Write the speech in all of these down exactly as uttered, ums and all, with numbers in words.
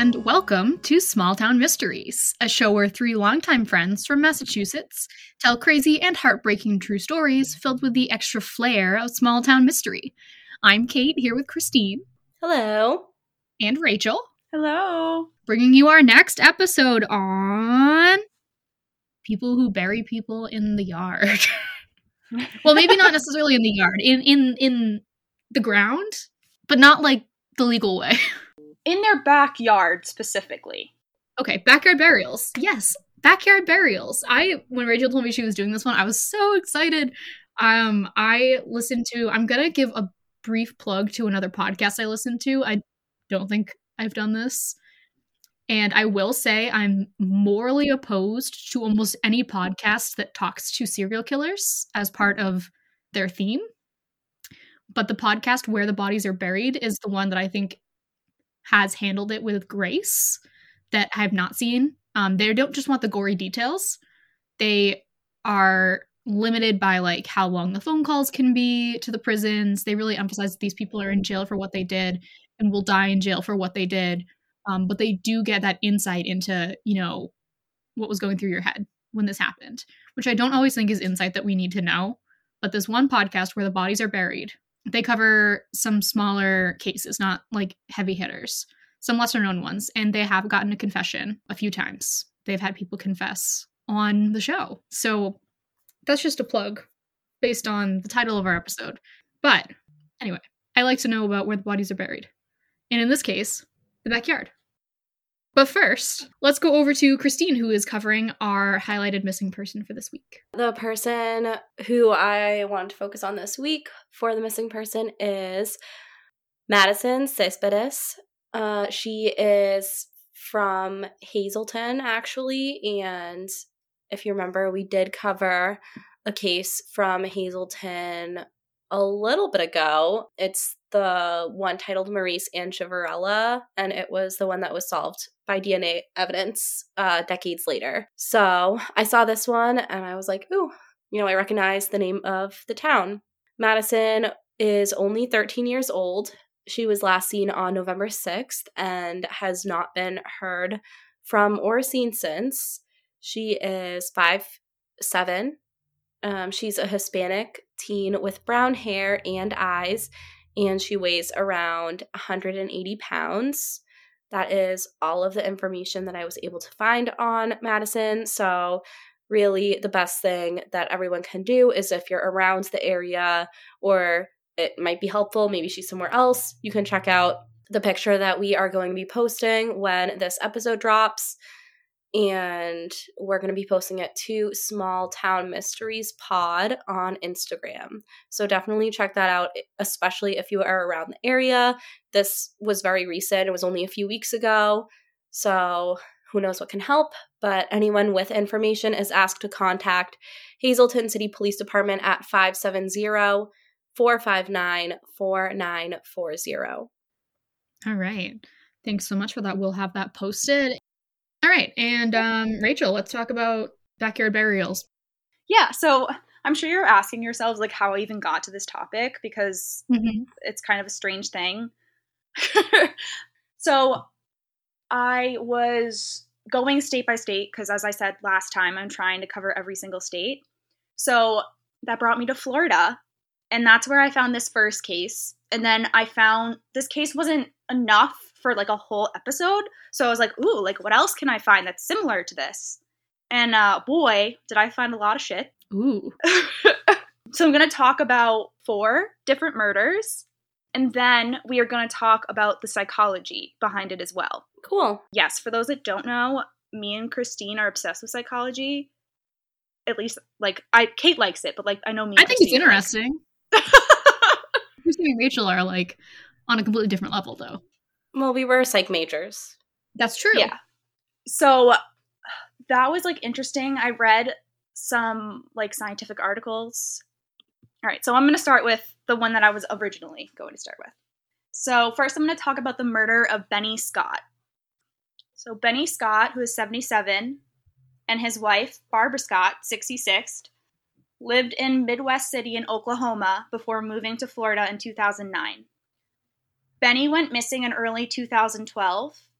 and welcome to Small Town Mysteries, a show where three longtime friends from Massachusetts tell crazy and heartbreaking true stories filled with the extra flair of small town mystery. I'm Kate, here with Christine. Hello. And Rachel. Hello. Bringing you our next episode on people who bury people in the yard. Well, maybe not necessarily in the yard, in, in, in the ground, but not like the legal way. In their backyard, specifically. Okay, backyard burials. Yes, backyard burials. I, when Rachel told me she was doing this one, I was so excited. Um, I listened to, I'm gonna give a brief plug to another podcast I listened to. I don't think I've done this. And I will say I'm morally opposed to almost any podcast that talks to serial killers as part of their theme. But the podcast Where the Bodies Are Buried is the one that I think has handled it with grace that I have not seen. Um, they don't just want the gory details. They are limited by like how long the phone calls can be to the prisons. They really emphasize that these people are in jail for what they did and will die in jail for what they did. Um, but they do get that insight into, you know, what was going through your head when this happened, which I don't always think is insight that we need to know. But this one podcast Where the Bodies Are Buried, they cover some smaller cases, not like heavy hitters, some lesser known ones. And they have gotten a confession a few times. They've had people confess on the show. So that's just a plug based on the title of our episode. But anyway, I like to know about where the bodies are buried. And in this case, the backyard. But first, let's go over to Christine, who is covering our highlighted missing person for this week. The person who I want to focus on this week for the missing person is Madison Cespedes. Uh, she is from Hazleton, actually, and if you remember, we did cover a case from Hazleton a little bit ago. It's the one titled Maurice and Chivarella, and it was the one that was solved by D N A evidence uh, decades later. So I saw this one and I was like, ooh, you know, I recognize the name of the town. Madison is only thirteen years old. She was last seen on November sixth and has not been heard from or seen since. She is five seven. Um, she's a Hispanic teen with brown hair and eyes, and she weighs around one hundred eighty pounds. That is all of the information that I was able to find on Madison. So really the best thing that everyone can do is if you're around the area or it might be helpful, maybe she's somewhere else, you can check out the picture that we are going to be posting when this episode drops. And we're going to be posting it to Small Town Mysteries Pod on Instagram. So definitely check that out, especially if you are around the area. This was very recent. It was only a few weeks ago. So who knows what can help. But anyone with information is asked to contact Hazleton City Police Department at five seven zero, four five nine, four nine four zero. All right. Thanks so much for that. We'll have that posted. All right, and um, Rachel, let's talk about backyard burials. Yeah, so I'm sure you're asking yourselves, like, how I even got to this topic, because mm-hmm. it's kind of a strange thing. So I was going state by state, because as I said last time, I'm trying to cover every single state. So that brought me to Florida, and that's where I found this first case. And then I found this case wasn't enough for like a whole episode. So I was like, ooh, like what else can I find that's similar to this? And uh, boy, did I find a lot of shit. Ooh. So I'm going to talk about four different murders. And then we are going to talk about the psychology behind it as well. Cool. Yes, for those that don't know, me and Christine are obsessed with psychology. At least, like, I Kate likes it, but like I know me and I think Christine it's interesting. Like. Christine and Rachel are like on a completely different level, though. Well, we were psych majors. That's true. Yeah. So that was like interesting. I read some like scientific articles. All right. So I'm going to start with the one that I was originally going to start with. So first I'm going to talk about the murder of Benny Scott. So Benny Scott, who is seventy-seven, and his wife, Barbara Scott, sixty-six, lived in Midwest City in Oklahoma before moving to Florida in two thousand nine. Benny went missing in early two thousand twelve.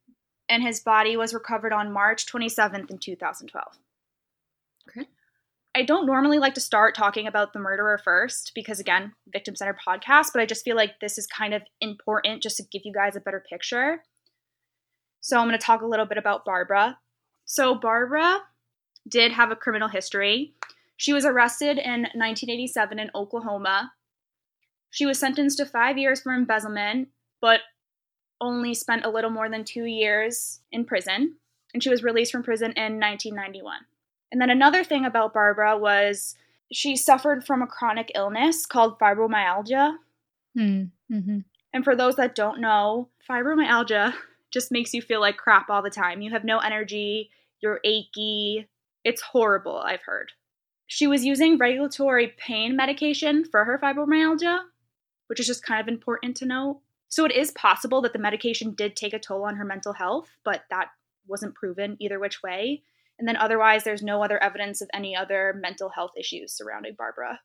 and his body was recovered on March twenty-seventh in two thousand twelve. Okay. I don't normally like to start talking about the murderer first because, again, victim-centered podcast, but I just feel like this is kind of important just to give you guys a better picture. So I'm going to talk a little bit about Barbara. So Barbara did have a criminal history. She was arrested in nineteen eighty-seven in Oklahoma. She was sentenced to five years for embezzlement, but only spent a little more than two years in prison. And she was released from prison in nineteen ninety-one. And then another thing about Barbara was she suffered from a chronic illness called fibromyalgia. Mm, mm-hmm. And for those that don't know, fibromyalgia just makes you feel like crap all the time. You have no energy, you're achy. It's horrible, I've heard. She was using regulatory pain medication for her fibromyalgia, which is just kind of important to note. So it is possible that the medication did take a toll on her mental health, but that wasn't proven either which way. And then otherwise, there's no other evidence of any other mental health issues surrounding Barbara.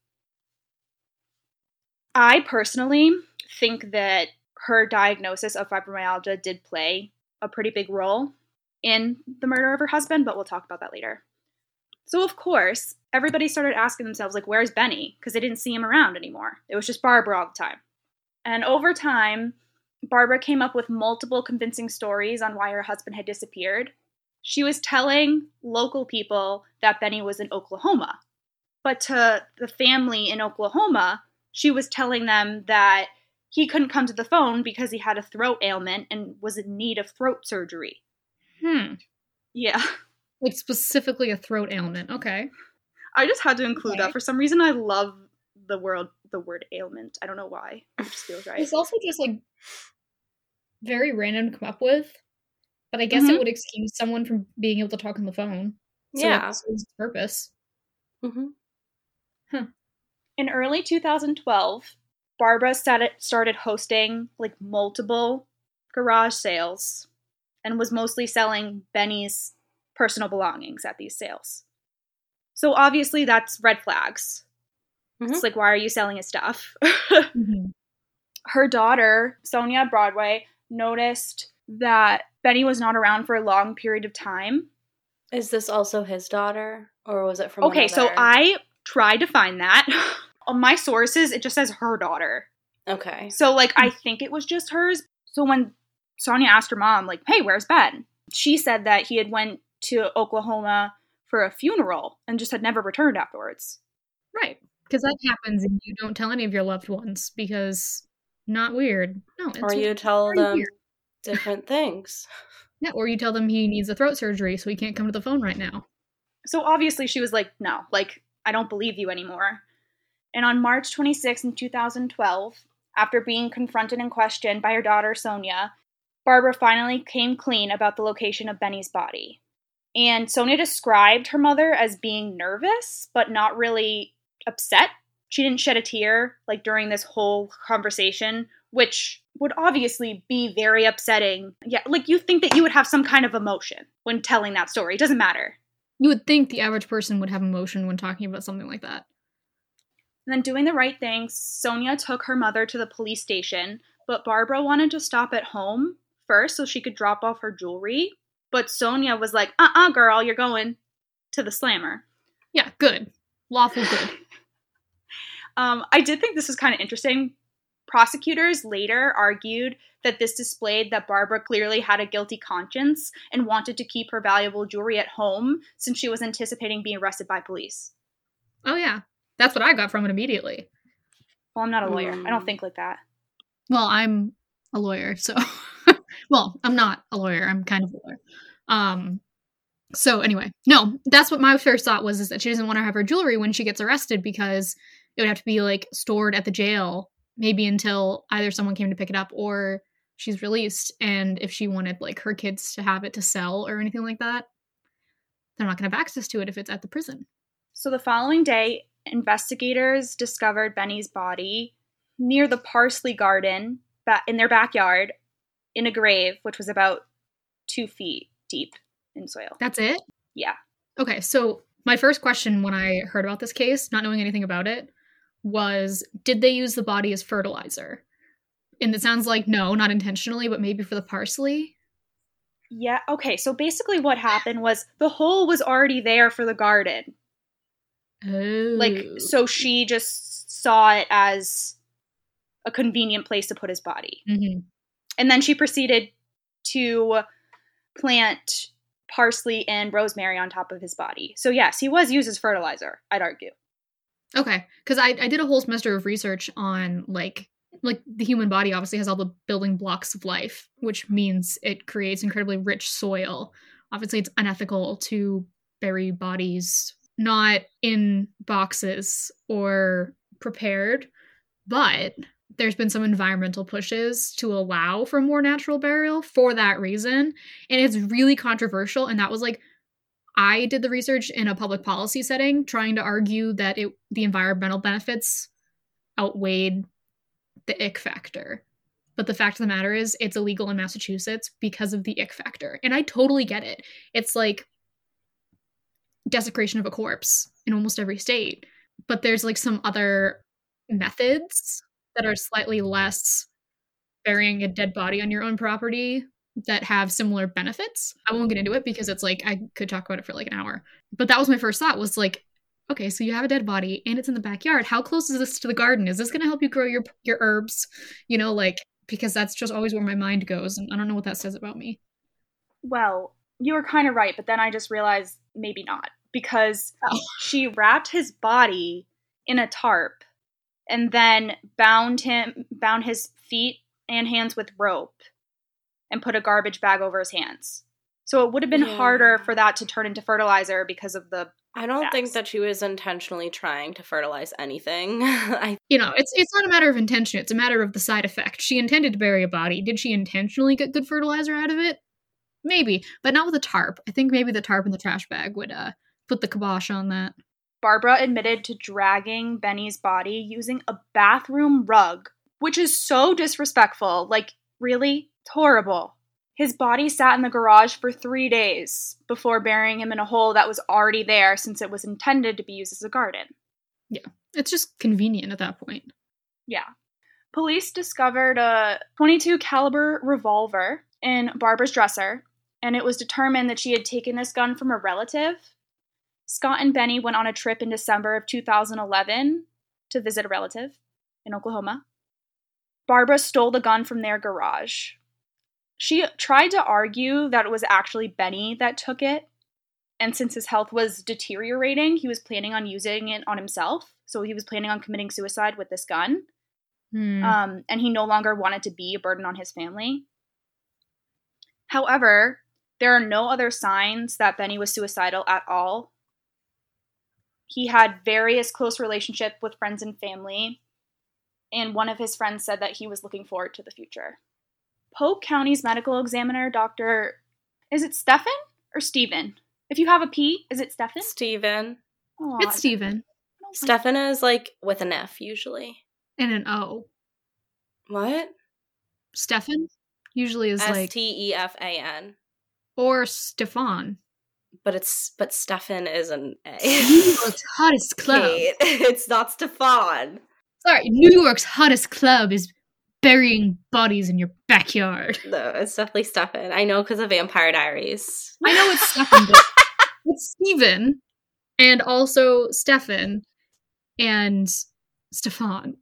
I personally think that her diagnosis of fibromyalgia did play a pretty big role in the murder of her husband, but we'll talk about that later. So, of course, everybody started asking themselves, like, where's Benny? Because they didn't see him around anymore. It was just Barbara all the time. And over time, Barbara came up with multiple convincing stories on why her husband had disappeared. She was telling local people that Benny was in Oklahoma. But to the family in Oklahoma, she was telling them that he couldn't come to the phone because he had a throat ailment and was in need of throat surgery. Hmm. Yeah. Like specifically a throat ailment. Okay. I just had to include Okay. that. For some reason, I love the word, the word ailment. I don't know why. It just feels right. It's also just like very random to come up with, but I guess Mhm. it would excuse someone from being able to talk on the phone. So Yeah. it serves its purpose. Mm-hmm. In early two thousand twelve, Barbara started started hosting like multiple garage sales and was mostly selling Benny's personal belongings at these sales. So obviously that's red flags. Mhm. It's like, why are you selling his stuff? Mm-hmm. Her daughter, Sonia Broadway, noticed that Benny was not around for a long period of time. Is this also his daughter, or was it from Okay, so another- I tried to find that. On my sources, it just says her daughter. Okay. So, like, I think it was just hers. So when Sonia asked her mom, like, hey, where's Ben? She said that he had went to Oklahoma for a funeral and just had never returned afterwards. Right. Because that happens and you don't tell any of your loved ones because not weird. No, it's Or you tell very them weird. different things. Yeah, or you tell them he needs a throat surgery so he can't come to the phone right now. So obviously she was like, no, like, I don't believe you anymore. And on March twenty-sixth in two thousand twelve, after being confronted and questioned by her daughter Sonia, Barbara finally came clean about the location of Benny's body. And Sonia described her mother as being nervous, but not really upset. She didn't shed a tear, like, during this whole conversation, which would obviously be very upsetting. Yeah, like, you think that you would have some kind of emotion when telling that story. It doesn't matter. You would think the average person would have emotion when talking about something like that. And then doing the right thing, Sonia took her mother to the police station, but Barbara wanted to stop at home first so she could drop off her jewelry. But Sonia was like, uh-uh, girl, you're going to the slammer. Yeah, good. Lawful good. Um, I did think this was kind of interesting. Prosecutors later argued that this displayed that Barbara clearly had a guilty conscience and wanted to keep her valuable jewelry at home since she was anticipating being arrested by police. Oh, yeah. That's what I got from it immediately. Well, I'm not a lawyer. Mm. I don't think like that. Well, I'm a lawyer, so... well, I'm not a lawyer. I'm kind of a lawyer. Um, so anyway, no, that's what my first thought was, is that she doesn't want to have her jewelry when she gets arrested because it would have to be, like, stored at the jail, maybe until either someone came to pick it up or she's released. And if she wanted, like, her kids to have it to sell or anything like that, they're not going to have access to it if it's at the prison. So the following day, investigators discovered Benny's body near the parsley garden ba- in their backyard in a grave, which was about two feet deep in soil. That's it? Yeah. Okay, so my first question when I heard about this case, not knowing anything about it, was, did they use the body as fertilizer? And it sounds like no, not intentionally, but maybe for the parsley? Yeah, okay, so basically what happened was the hole was already there for the garden. Oh. Like, so she just saw it as a convenient place to put his body. Mm-hmm. And then she proceeded to plant parsley and rosemary on top of his body. So yes, he was used as fertilizer, I'd argue. Okay, because I, I did a whole semester of research on, like, like the human body obviously has all the building blocks of life, which means it creates incredibly rich soil. Obviously, it's unethical to bury bodies not in boxes or prepared, but there's been some environmental pushes to allow for more natural burial for that reason. And it's really controversial. And that was like, I did the research in a public policy setting, trying to argue that it the environmental benefits outweighed the ick factor. But the fact of the matter is, it's illegal in Massachusetts because of the ick factor. And I totally get it. It's like desecration of a corpse in almost every state. But there's like some other methods that are slightly less burying a dead body on your own property that have similar benefits. I won't get into it because it's like, I could talk about it for like an hour. But that was my first thought, was like, okay, so you have a dead body and it's in the backyard. How close is this to the garden? Is this going to help you grow your your herbs? You know, like, because that's just always where my mind goes. And I don't know what that says about me. Well, you were kind of right, but then I just realized maybe not. Because Oh. she wrapped his body in a tarp and then bound him, bound his feet and hands with rope and put a garbage bag over his hands. So it would have been Yeah. harder for that to turn into fertilizer because of the I don't bags. think that she was intentionally trying to fertilize anything. I You know, it's it's not a matter of intention. It's a matter of the side effect. She intended to bury a body. Did she intentionally get good fertilizer out of it? Maybe, but not with a tarp. I think maybe the tarp and the trash bag would uh, put the kibosh on that. Barbara admitted to dragging Benny's body using a bathroom rug, which is so disrespectful. Like, really? It's horrible. His body sat in the garage for three days before burying him in a hole that was already there since it was intended to be used as a garden. Yeah, it's just convenient at that point. Yeah. Police discovered a twenty-two caliber revolver in Barbara's dresser, and it was determined that she had taken this gun from a relative. Scott and Benny went on a trip in December of two thousand eleven to visit a relative in Oklahoma. Barbara stole the gun from their garage. She tried to argue that it was actually Benny that took it, and since his health was deteriorating, he was planning on using it on himself, so he was planning on committing suicide with this gun, Hmm. um, and he no longer wanted to be a burden on his family. However, there are no other signs that Benny was suicidal at all. He had various close relationship with friends and family, and one of his friends said that he was looking forward to the future. Polk County's medical examiner, Doctor Is it Stefan or Stephen? If you have a P, is it Stefan? Stephen. Aw, It's Stephen. I don't like- Stefan is like with an F usually. And an O. What? Stefan usually is S like, T E F A N. or Stefan. But it's but Stefan is an New A. York's hottest club. Kate, it's not Stefan. Sorry, New York's hottest club is burying bodies in your backyard. No, it's definitely Stefan. I know because of Vampire Diaries. I know it's Stefan, but it's Stephen, and also Stefan, and Stefan.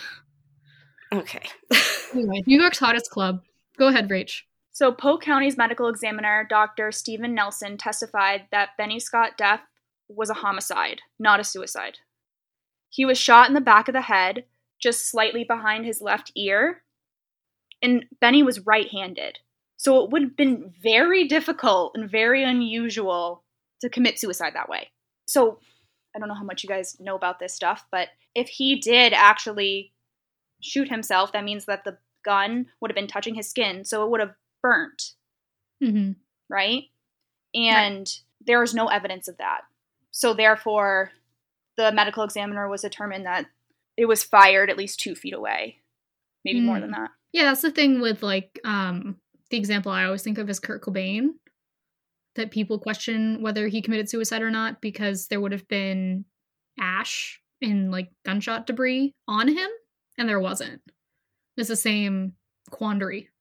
Okay. Anyway, New York's hottest club. Go ahead, Rach. So Polk County's medical examiner, Doctor Stephen Nelson, testified that Benny Scott's death was a homicide, not a suicide. He was shot in the back of the head, just slightly behind his left ear, and Benny was right-handed. So it would have been very difficult and very unusual to commit suicide that way. So I don't know how much you guys know about this stuff, but if he did actually shoot himself, that means that the gun would have been touching his skin, so it would have burnt, Mm-hmm. right? And right. There was no evidence of that. So therefore, the medical examiner was determined that it was fired at least two feet away, maybe mm. more than that. Yeah, that's the thing with, like, um, the example I always think of is Kurt Cobain, that people question whether he committed suicide or not because there would have been ash and, like, gunshot debris on him, and there wasn't. It's the same quandary.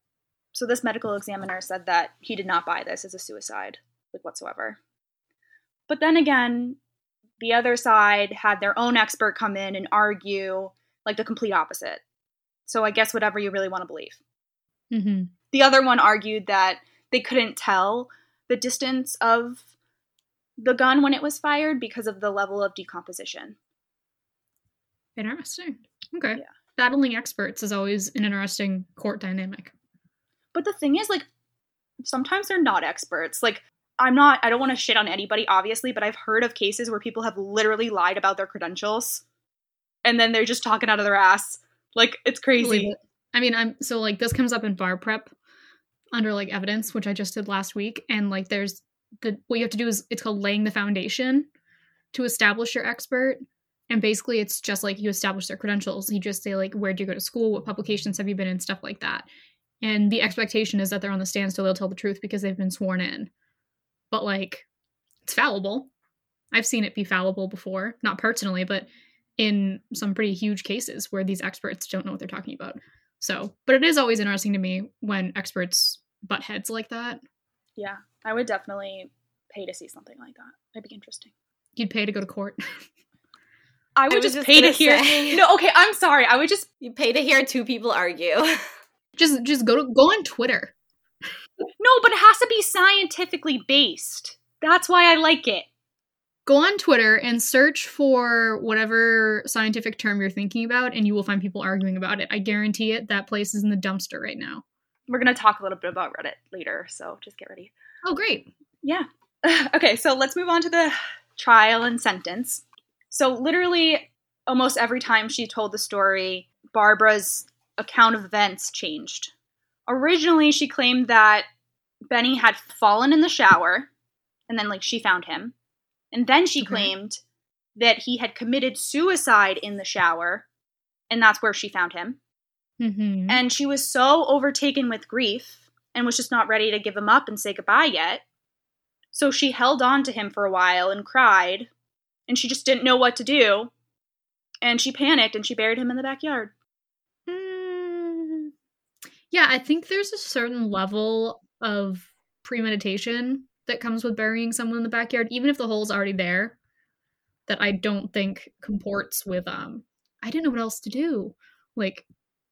So this medical examiner said that he did not buy this as a suicide, like whatsoever. But then again, the other side had their own expert come in and argue like the complete opposite. So I guess whatever you really want to believe. Mm-hmm. The other one argued that they couldn't tell the distance of the gun when it was fired because of the level of decomposition. Interesting. Okay. Yeah. Battling experts is always an interesting court dynamic. But the thing is, like, sometimes they're not experts. Like, I'm not, I don't want to shit on anybody, obviously, but I've heard of cases where people have literally lied about their credentials and then they're just talking out of their ass. Like, it's crazy. It. I mean, I'm so like this comes up in bar prep under like evidence, which I just did last week. And like there's the what you have to do is it's called laying the foundation to establish your expert. And basically it's just like you establish their credentials. You just say like, where'd you go to school? What publications have you been in? Stuff like that. And the expectation is that they're on the stand so they'll tell the truth because they've been sworn in. But like, it's fallible. I've seen it be fallible before. Not personally, but in some pretty huge cases where these experts don't know what they're talking about. So, but it is always interesting to me when experts butt heads like that. Yeah, I would definitely pay to see something like that. That'd be interesting. You'd pay to go to court? I would I was just just pay to gonna hear. say. No, okay, I'm sorry. I would just. You pay to hear two people argue. Just just go to go on Twitter. No, but it has to be scientifically based. That's why I like it. Go on Twitter and search for whatever scientific term you're thinking about, and you will find people arguing about it. I guarantee it. That place is in the dumpster right now. We're going to talk a little bit about Reddit later, so just get ready. Oh, great. Yeah. Okay, so let's move on to the trial and sentence. So literally, almost every time she told the story, Barbara's account of events changed. Originally, she claimed that Benny had fallen in the shower, and then, like, she found him. And then she Okay. claimed that he had committed suicide in the shower, and that's where she found him. Mm-hmm. And she was so overtaken with grief and was just not ready to give him up and say goodbye yet. So she held on to him for a while and cried, and she just didn't know what to do. And she panicked and she buried him in the backyard. Mm, yeah, I think there's a certain level of premeditation that comes with burying someone in the backyard, even if the hole's already there, that I don't think comports with, um, I didn't know what else to do. Like,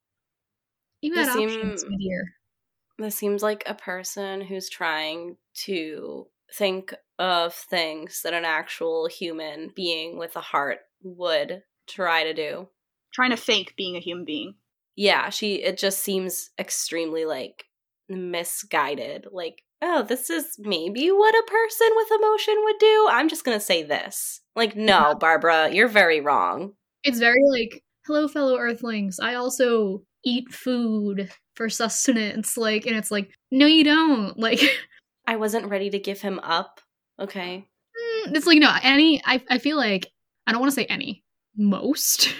you had This seem- options, my dear. This seems like a person who's trying to think of things that an actual human being with a heart would try to do. Trying to fake being a human being. Yeah, she it just seems extremely like misguided. Like, oh, this is maybe what a person with emotion would do. I'm just gonna say this. Like, no, Barbara, you're very wrong. It's very like, hello, fellow Earthlings. I also eat food for sustenance. Like, and it's like, no, you don't. Like, I wasn't ready to give him up. Okay. mm, it's like, no, any, I, I feel like, I don't want to say any, most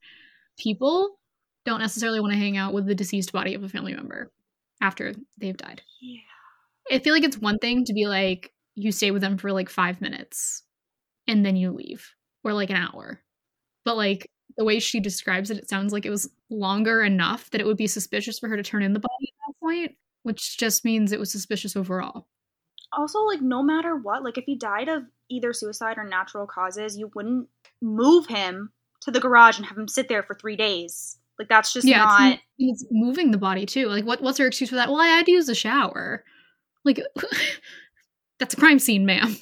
people don't necessarily want to hang out with the deceased body of a family member after they've died. Yeah. I feel like it's one thing to be like, you stay with them for like five minutes and then you leave, or like an hour. But like the way she describes it, it sounds like it was longer enough that it would be suspicious for her to turn in the body at that point, which just means it was suspicious overall. Also, like, no matter what, like, if he died of either suicide or natural causes, you wouldn't move him to the garage and have him sit there for three days. Like, that's just Yeah, not... it's, it's moving the body too. Like, what? What's her excuse for that? Well, I had to use the shower. Like, that's a crime scene, ma'am.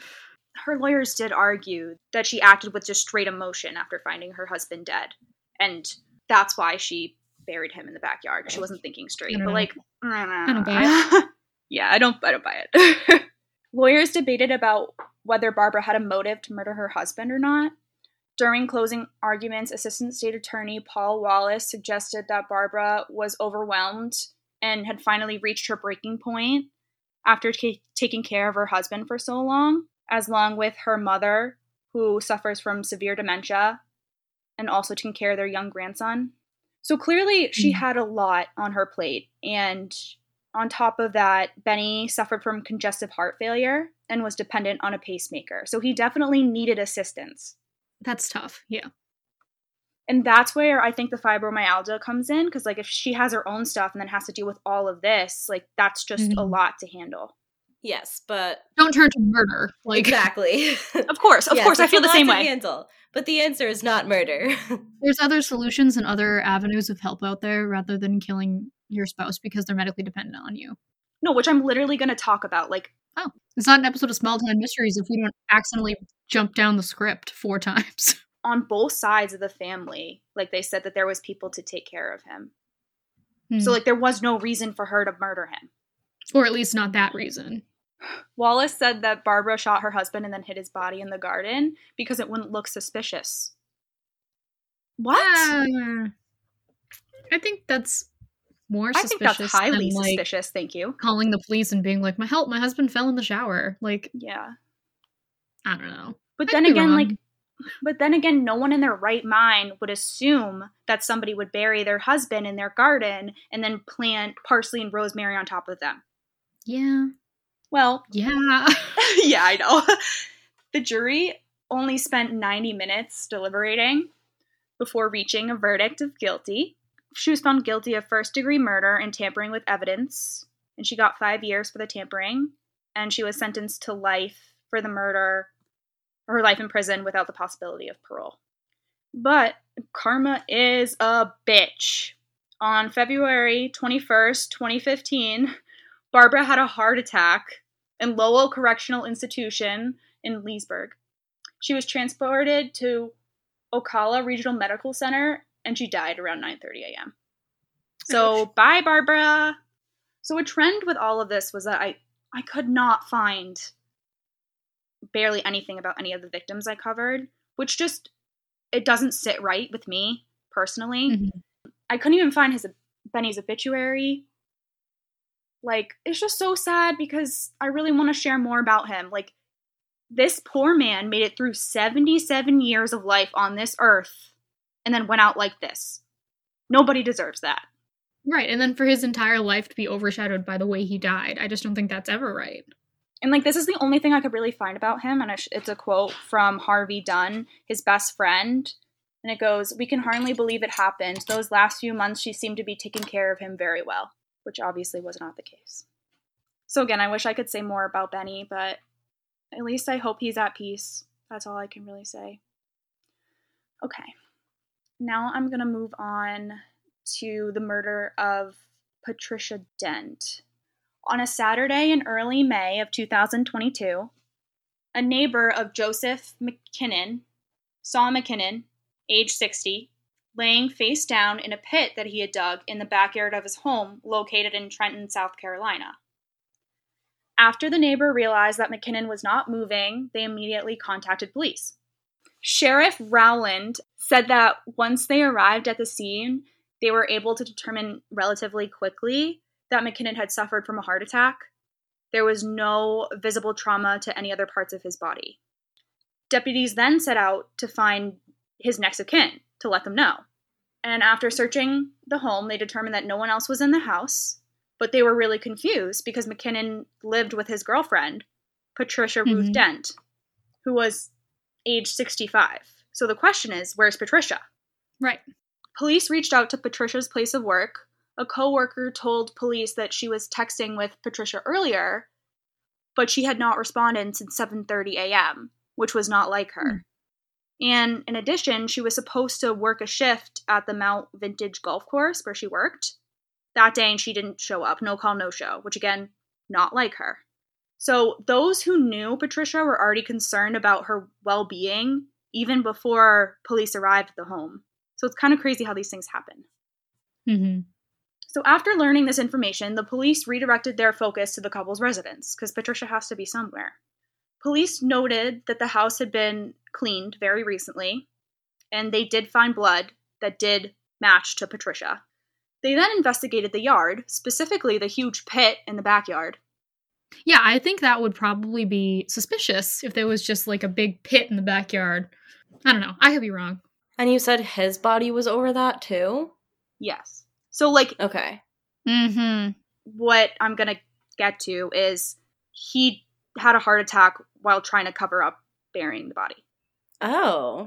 Her lawyers did argue that she acted with just straight emotion after finding her husband dead. And that's why she buried him in the backyard. She wasn't thinking straight. I don't But, know. like... I don't buy it. Yeah, I don't, I don't buy it. Lawyers debated about whether Barbara had a motive to murder her husband or not. During closing arguments, Assistant State Attorney Paul Wallace suggested that Barbara was overwhelmed and had finally reached her breaking point after t- taking care of her husband for so long, as long with her mother, who suffers from severe dementia, and also taking care of their young grandson. So clearly she Mm. had a lot on her plate, and on top of that, Benny suffered from congestive heart failure and was dependent on a pacemaker. So he definitely needed assistance. That's tough. Yeah. And that's where I think the fibromyalgia comes in, because, like, if she has her own stuff and then has to deal with all of this, like, that's just Mhm. a lot to handle. Yes, but Don't turn to murder. Like, exactly. Of course, of Yes, course, I it's feel a the lot same to way. handle, but the answer is not murder. there's other solutions and other avenues of help out there rather than killing your spouse because they're medically dependent on you. No, which I'm literally going to talk about. Like, Oh, it's not an episode of Small Time Mysteries if we don't accidentally jump down the script four times. on both sides of the family, like, they said that there was people to take care of him. Hmm. So, like, there was no reason for her to murder him. Or at least not that reason. Wallace said that Barbara shot her husband and then hid his body in the garden because it wouldn't look suspicious. What? Uh, I think that's more I suspicious think that's highly than, like, suspicious, thank you. calling the police and being like, my help, my husband fell in the shower. Like, Yeah. I don't know. But I then could be again, wrong. like, but then again, no one in their right mind would assume that somebody would bury their husband in their garden and then plant parsley and rosemary on top of them. Yeah. Well, Yeah. yeah, I know. The jury only spent ninety minutes deliberating before reaching a verdict of guilty. She was found guilty of first-degree murder and tampering with evidence, and she got five years for the tampering, and she was sentenced to life for the murder, or life in prison without the possibility of parole. But karma is a bitch. On February twenty-first, twenty fifteen, Barbara had a heart attack in Lowell Correctional Institution in Leesburg. She was transported to Ocala Regional Medical Center, and she died around nine thirty a.m. So, Ouch. bye, Barbara. So a trend with all of this was that I, I could not find barely anything about any of the victims I covered, which just, it doesn't sit right with me, personally. Mm-hmm. I couldn't even find his Benny's obituary. Like, it's just so sad because I really want to share more about him. Like, this poor man made it through seventy-seven years of life on this earth and then went out like this. Nobody deserves that. Right, and then for his entire life to be overshadowed by the way he died. I just don't think that's ever right. And, like, this is the only thing I could really find about him, and it's a quote from Harvey Dunn, his best friend, and it goes, "We can hardly believe it happened. Those last few months she seemed to be taking care of him very well," which obviously was not the case. So again, I wish I could say more about Benny, but at least I hope he's at peace. That's all I can really say. Okay. Now I'm going to move on to the murder of Patricia Dent. On a Saturday in early May of two thousand twenty-two, a neighbor of Joseph McKinnon saw McKinnon, age sixty, laying face down in a pit that he had dug in the backyard of his home located in Trenton, South Carolina. After the neighbor realized that McKinnon was not moving, they immediately contacted police. Sheriff Rowland said that once they arrived at the scene, they were able to determine relatively quickly that McKinnon had suffered from a heart attack. There was no visible trauma to any other parts of his body. Deputies then set out to find his next of kin to let them know. And after searching the home, they determined that no one else was in the house, but they were really confused because McKinnon lived with his girlfriend, Patricia Mm-hmm. Ruth Dent, who was age sixty-five. So the question is, where's Patricia? Right. Police reached out to Patricia's place of work. A co-worker told police that she was texting with Patricia earlier, but she had not responded since seven thirty a.m., which was not like her. Hmm. And in addition, she was supposed to work a shift at the Mount Vintage Golf Course where she worked that day, and she didn't show up. No call, no show, which again, not like her. So those who knew Patricia were already concerned about her well-being even before police arrived at the home. So it's kind of crazy how these things happen. Mm-hmm. So after learning this information, the police redirected their focus to the couple's residence, because Patricia has to be somewhere. Police noted that the house had been cleaned very recently, and they did find blood that did match to Patricia. They then investigated the yard, specifically the huge pit in the backyard. Yeah, I think that would probably be suspicious if there was just like a big pit in the backyard. I don't know. I could be wrong. And you said his body was over that too? Yes. So, like, Okay. Mm-hmm. what I'm going to get to is he had a heart attack while trying to cover up burying the body. Oh.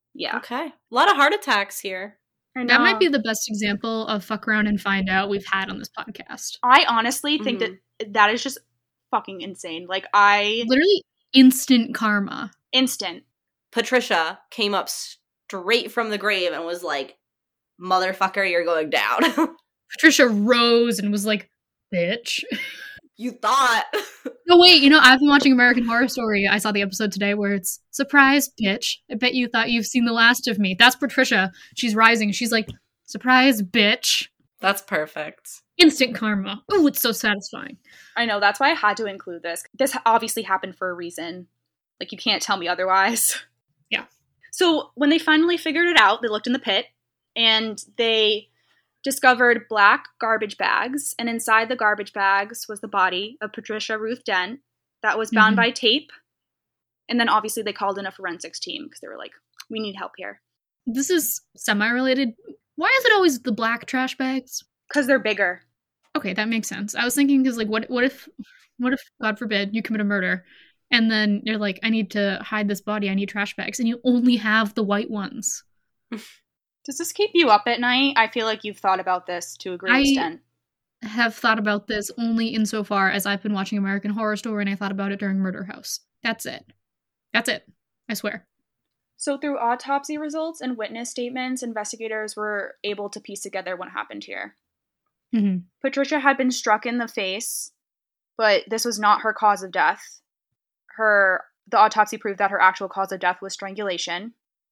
Yeah. Okay. A lot of heart attacks here. I know. That might be the best example of fuck around and find out we've had on this podcast. I honestly think Mhm. that that is just fucking insane. Like, I... Literally instant karma. Instant. Patricia came up straight from the grave and was like, motherfucker, you're going down. Patricia rose and was like, bitch. You thought. No, wait, you know, I've been watching American Horror Story. I saw the episode today where it's, surprise, bitch. I bet you thought you've seen the last of me. That's Patricia. She's rising. She's like, surprise, bitch. That's perfect. Instant karma. Oh, it's so satisfying. I know, that's why I had to include this. This obviously happened for a reason. Like, you can't tell me otherwise. Yeah. So, when they finally figured it out, they looked in the pit, and they discovered black garbage bags, and inside the garbage bags was the body of Patricia Ruth Dent that was bound Mhm. by tape. And then obviously they called in a forensics team because they were like, we need help here. This is semi-related. Why is it always the black trash bags? Because they're bigger. Okay, that makes sense. I was thinking, because, like, what what if, what if, God forbid, you commit a murder, and then you're like, I need to hide this body, I need trash bags, and you only have the white ones. Does this keep you up at night? I feel like you've thought about this to a great I- extent. Have thought about this only insofar as I've been watching American Horror Story, and I thought about it during Murder House. That's it. That's it. I swear. So through autopsy results and witness statements, investigators were able to piece together what happened here. Mm-hmm. Patricia had been struck in the face, but this was not her cause of death. Her the autopsy proved that her actual cause of death was strangulation.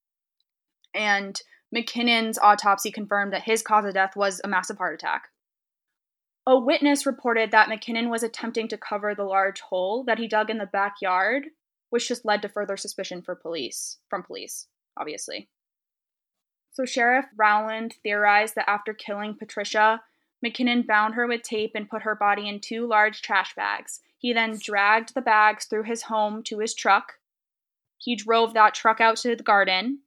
And McKinnon's autopsy confirmed that his cause of death was a massive heart attack. A witness reported that McKinnon was attempting to cover the large hole that he dug in the backyard, which just led to further suspicion for police, from police, obviously. So Sheriff Rowland theorized that after killing Patricia, McKinnon bound her with tape and put her body in two large trash bags. He then dragged the bags through his home to his truck. He drove that truck out to the garden,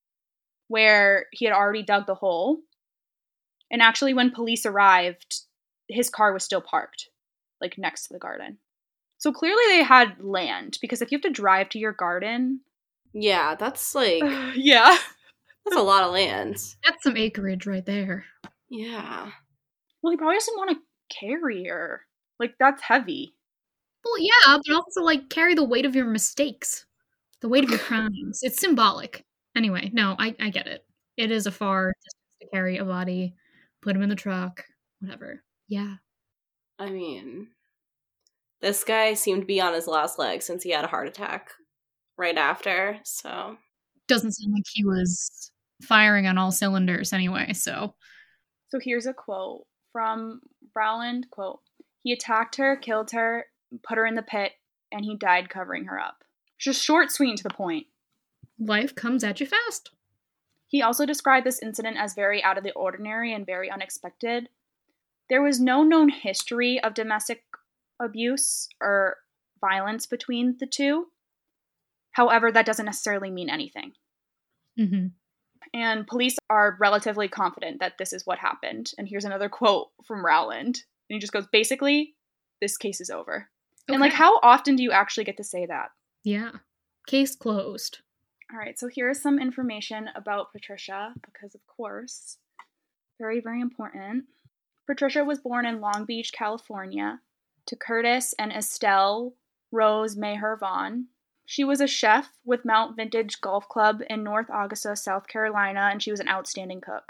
where he had already dug the hole. And actually, when police arrived, his car was still parked, like, next to the garden. So clearly they had land, because if you have to drive to your garden... Yeah, that's like, yeah. that's a lot of land. That's some acreage right there. Yeah. Well, he probably doesn't want to carry her. Like, that's heavy. Well, yeah, but also, like, carry the weight of your mistakes. The weight of your crimes. It's symbolic. Anyway, no, I, I get it. It is a far distance to carry a body, put him in the truck, whatever. Yeah. I mean, this guy seemed to be on his last leg since he had a heart attack right after, so. Doesn't seem like he was firing on all cylinders anyway, so. So here's a quote from Rowland, quote, "He attacked her, killed her, put her in the pit, and he died covering her up." Just short, sweet, and to the point. Life comes at you fast. He also described this incident as very out of the ordinary and very unexpected. There was no known history of domestic abuse or violence between the two. However, that doesn't necessarily mean anything. Mm-hmm. And police are relatively confident that this is what happened. And here's another quote from Rowland. And he just goes, basically, this case is over. Okay. And, like, how often do you actually get to say that? Yeah. Case closed. All right, so here's some information about Patricia, because, of course, very, very important. Patricia was born in Long Beach, California, to Curtis and Estelle Rose Maher Vaughn. She was a chef with Mount Vintage Golf Club in North Augusta, South Carolina, and she was an outstanding cook.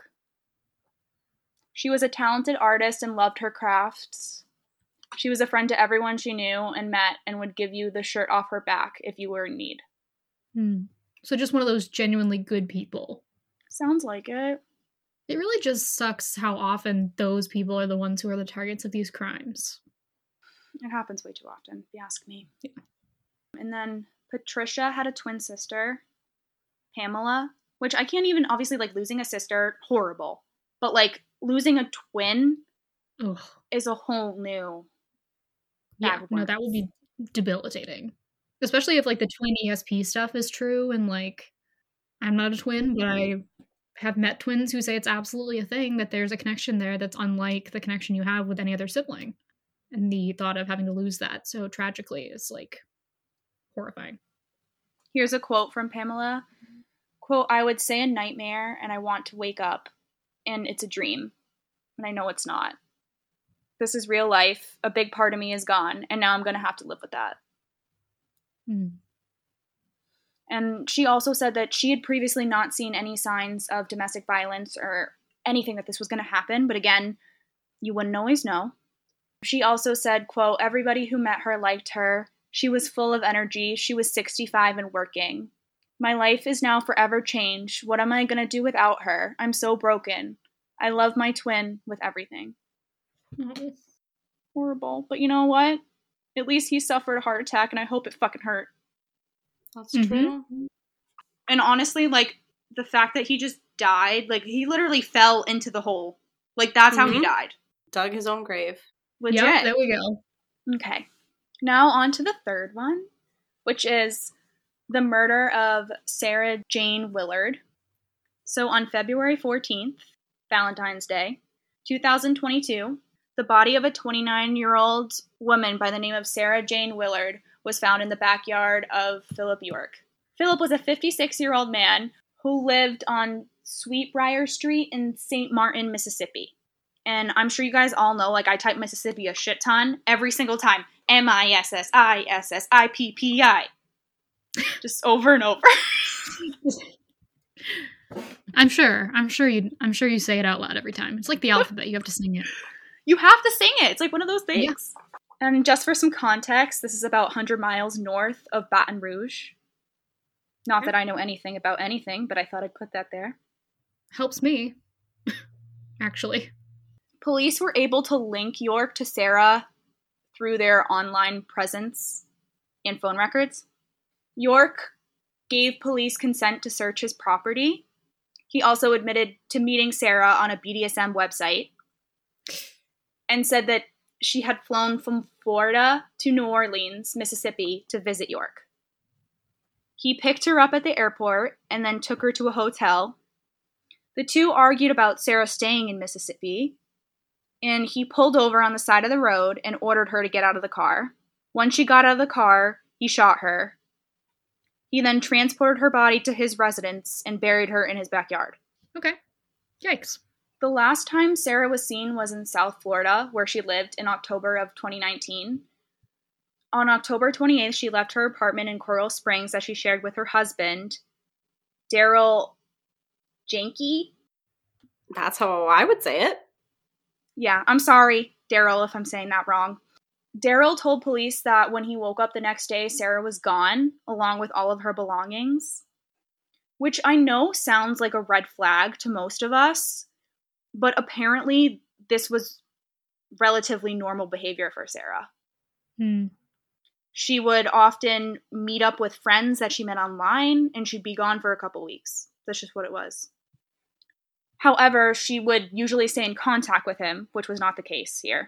She was a talented artist and loved her crafts. She was a friend to everyone she knew and met and would give you the shirt off her back if you were in need. Hmm. So just one of those genuinely good people. Sounds like it. It really just sucks how often those people are the ones who are the targets of these crimes. It happens way too often, if you ask me. Yeah. And then Patricia had a twin sister, Pamela, which I can't even, obviously, like, losing a sister, horrible. But, like, losing a twin Ugh. is a whole new... Yeah, bag of no, that would be debilitating. Especially if, like, the twin E S P stuff is true, and, like, I'm not a twin, but I have met twins who say it's absolutely a thing, that there's a connection there that's unlike the connection you have with any other sibling. And the thought of having to lose that so tragically is, like, horrifying. Here's a quote from Pamela. Quote, I would say a nightmare and I want to wake up and it's a dream. And I know it's not. This is real life. A big part of me is gone and now I'm going to have to live with that. Mm. And she also said that she had previously not seen any signs of domestic violence or anything that this was going to happen. But again, you wouldn't always know. She also said, quote, everybody who met her liked her. She was full of energy. She was sixty-five and working. My life is now forever changed. What am I going to do without her? I'm so broken. I love my twin with everything. Oh. Horrible. But you know what? At least he suffered a heart attack and I hope it fucking hurt. That's Mhm. true. And honestly, like, the fact that he just died, like, he literally fell into the hole. Like, that's how he Mhm. died. Dug his own grave. Legit. Yep, there we go. Okay. Now on to the third one, which is the murder of Sarah Jane Willard. So on February fourteenth, Valentine's Day, two thousand twenty-two, the body of a twenty-nine-year-old woman by the name of Sarah Jane Willard was found in the backyard of Philip York. Philip was a fifty-six-year-old man who lived on Sweetbriar Street in Saint Martin, Mississippi. And I'm sure you guys all know, like, I type Mississippi a shit ton every single time. M I S S I S S I P P I. Just over and over. I'm sure. I'm sure you. I'm sure you say it out loud every time. It's like the alphabet. You have to sing it. You have to sing it. It's like one of those things. Yeah. And just for some context, this is about one hundred miles north of Baton Rouge. Not Okay. that I know anything about anything, but I thought I'd put that there. Helps me. Actually. Police were able to link York to Sarah through their online presence and phone records. York gave police consent to search his property. He also admitted to meeting Sarah on a B D S M website and said that she had flown from Florida to New Orleans, Mississippi, to visit York. He picked her up at the airport and then took her to a hotel. The two argued about Sarah staying in Mississippi, and he pulled over on the side of the road and ordered her to get out of the car. Once she got out of the car, he shot her. He then transported her body to his residence and buried her in his backyard. Okay. Yikes. The last time Sarah was seen was in South Florida, where she lived in October of twenty nineteen. On October twenty-eighth, she left her apartment in Coral Springs that she shared with her husband, Daryl Janke. That's how I would say it. Yeah, I'm sorry, Daryl, if I'm saying that wrong. Daryl told police that when he woke up the next day, Sarah was gone, along with all of her belongings. Which I know sounds like a red flag to most of us, but apparently this was relatively normal behavior for Sarah. Hmm. She would often meet up with friends that she met online, and she'd be gone for a couple weeks. That's just what it was. However, she would usually stay in contact with him, which was not the case here.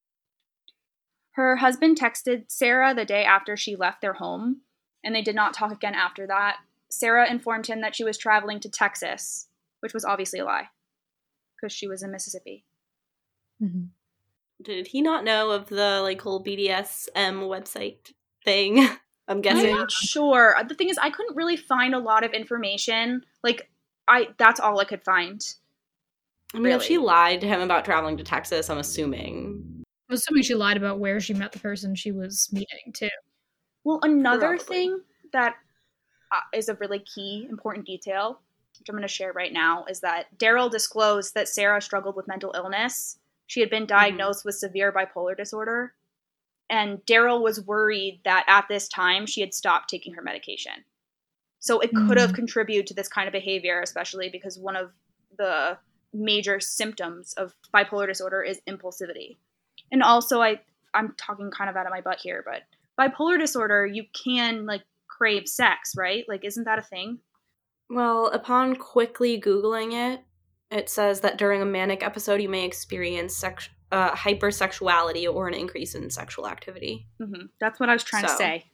Her husband texted Sarah the day after she left their home, and they did not talk again after that. Sarah informed him that she was traveling to Texas, which was obviously a lie, because she was in Mississippi. Mm-hmm. Did he not know of the, like, whole B D S M website thing? I'm guessing. I'm not sure. The thing is, I couldn't really find a lot of information. Like, I that's all I could find. I mean, really. if she lied to him about traveling to Texas, I'm assuming. I'm assuming she lied about where she met the person she was meeting, too. Well, another Probably. thing that uh, is a really key, important detail, which I'm going to share right now, is that Daryl disclosed that Sarah struggled with mental illness. She had been diagnosed mm-hmm. with severe bipolar disorder. And Daryl was worried that at this time she had stopped taking her medication. So it mm-hmm. could have contributed to this kind of behavior, especially because one of the major symptoms of bipolar disorder is impulsivity. And also, I, I'm talking kind of out of my butt here, but bipolar disorder, you can, like, crave sex, right? Like, isn't that a thing? Well, upon quickly Googling it, it says that during a manic episode, you may experience sex, uh, hypersexuality or an increase in sexual activity. Mm-hmm. That's what I was trying so. to say.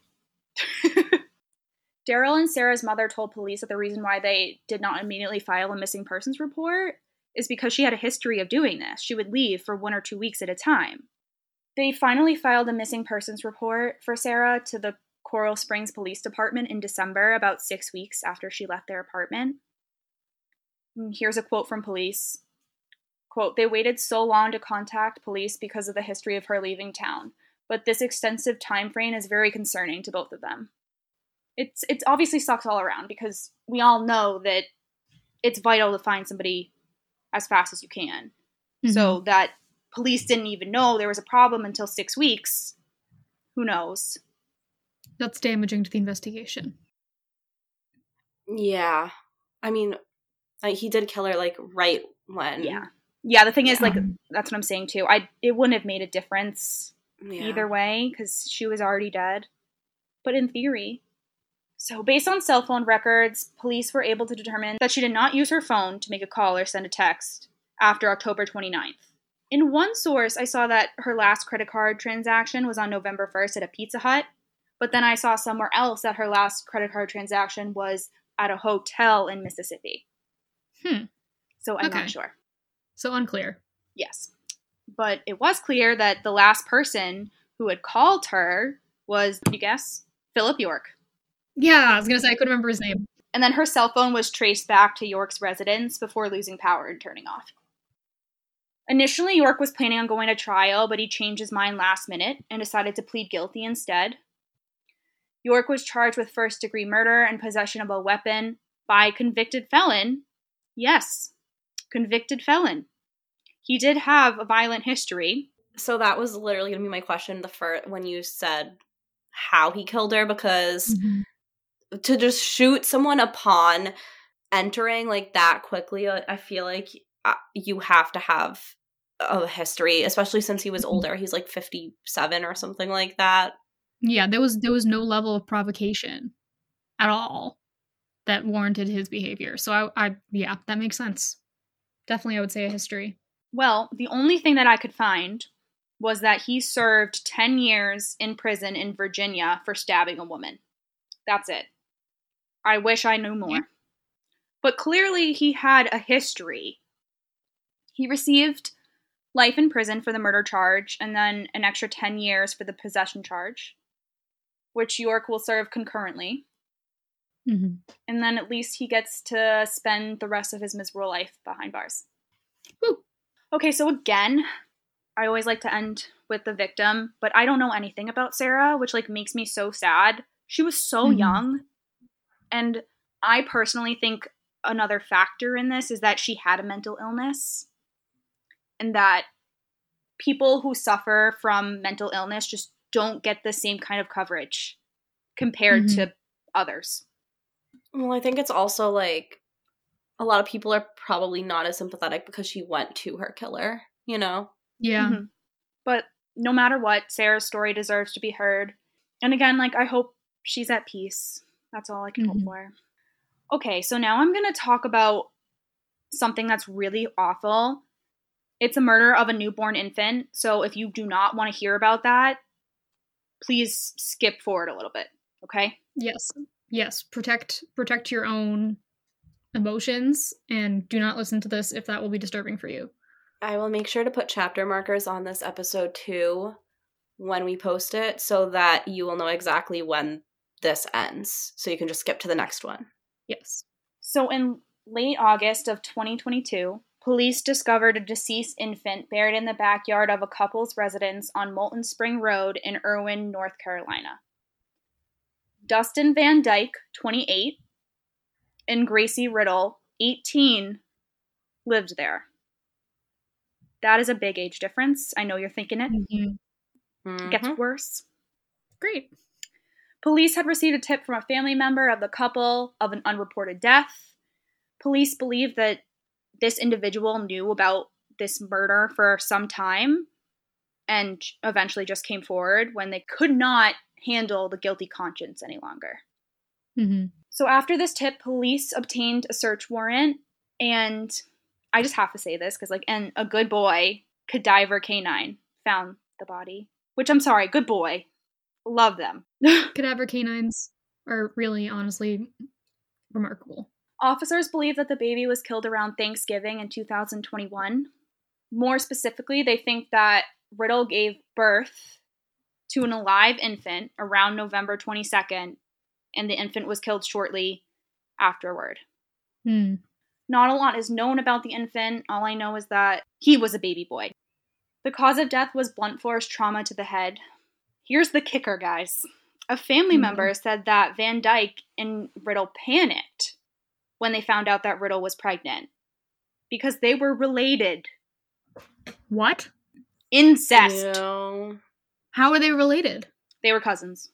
Daryl and Sarah's mother told police that the reason why they did not immediately file a missing persons report is because she had a history of doing this. She would leave for one or two weeks at a time. They finally filed a missing persons report for Sarah to the Coral Springs Police Department in December, about six weeks after she left their apartment. And here's a quote from police. Quote, "They waited so long to contact police because of the history of her leaving town, but this extensive time frame is very concerning to both of them." It's it's obviously sucks all around because we all know that it's vital to find somebody as fast as you can. Mm-hmm. So that police didn't even know there was a problem until six weeks. Who knows? That's damaging to the investigation. Yeah. I mean, like, he did kill her, like, right when. Yeah. Yeah, the thing yeah. is, like, that's what I'm saying, too. I It wouldn't have made a difference yeah. either way, because she was already dead. But in theory. So, based on cell phone records, police were able to determine that she did not use her phone to make a call or send a text after October twenty-ninth. In one source, I saw that her last credit card transaction was on November first at a Pizza Hut, but then I saw somewhere else that her last credit card transaction was at a hotel in Mississippi. Hmm. So, I'm okay. not sure. So unclear. Yes. But it was clear that the last person who had called her was, can you guess? Philip York. Yeah, I was going to say, I couldn't remember his name. And then her cell phone was traced back to York's residence before losing power and turning off. Initially, York was planning on going to trial, but he changed his mind last minute and decided to plead guilty instead. York was charged with first-degree murder and possession of a weapon by a convicted felon. Yes, convicted felon. He did have a violent history. So that was literally going to be my question the first, when you said how he killed her, because mm-hmm. to just shoot someone upon entering like that quickly, I feel like you have to have a history, especially since he was older. He's like fifty-seven or something like that. Yeah, there was there was no level of provocation at all that warranted his behavior. So I, I yeah, that makes sense. Definitely, I would say a history. Well, the only thing that I could find was that he served ten years in prison in Virginia for stabbing a woman. That's it. I wish I knew more. Yeah. But clearly he had a history. He received life in prison for the murder charge and then an extra ten years for the possession charge, which York will serve concurrently. Mm-hmm. And then at least he gets to spend the rest of his miserable life behind bars. Woo. Okay, so again, I always like to end with the victim, but I don't know anything about Sarah, which like makes me so sad. She was so mm-hmm. young. And I personally think another factor in this is that she had a mental illness and that people who suffer from mental illness just don't get the same kind of coverage compared mm-hmm. to others. Well, I think it's also like a lot of people are probably not as sympathetic because she went to her killer, you know? Yeah. Mm-hmm. But no matter what, Sarah's story deserves to be heard. And again, like, I hope she's at peace. That's all I can mm-hmm. hope for. Okay, so now I'm going to talk about something that's really awful. It's a murder of a newborn infant. So if you do not want to hear about that, please skip forward a little bit, okay? Yes. Yes. Protect protect your own emotions and do not listen to this if that will be disturbing for you. I will make sure to put chapter markers on this episode too when we post it so that you will know exactly when this ends. So you can just skip to the next one. Yes. So in late August of twenty twenty-two, police discovered a deceased infant buried in the backyard of a couple's residence on Molten Spring Road in Irwin, North Carolina. Dustin Van Dyke, twenty-eight, and Gracie Riddle, eighteen, lived there. That is a big age difference. I know you're thinking it. Mm-hmm. Mm-hmm. It gets worse. Great. Police had received a tip from a family member of the couple of an unreported death. Police believe that this individual knew about this murder for some time and eventually just came forward when they could not handle the guilty conscience any longer. Mm-hmm. So after this tip, police obtained a search warrant, and I just have to say this because, like, and a good boy, Cadaver Canine, found the body. Which, I'm sorry, good boy. Love them. Cadaver canines are really, honestly, remarkable. Officers believe that the baby was killed around Thanksgiving in two thousand twenty-one. More specifically, they think that Riddle gave birth to an alive infant around November twenty-second, and the infant was killed shortly afterward. Hmm. Not a lot is known about the infant. All I know is that he was a baby boy. The cause of death was blunt force trauma to the head. Here's the kicker, guys. A family Mhm. member said that Van Dyke and Riddle panicked when they found out that Riddle was pregnant because they were related. What? Incest. No. How are they related? They were cousins.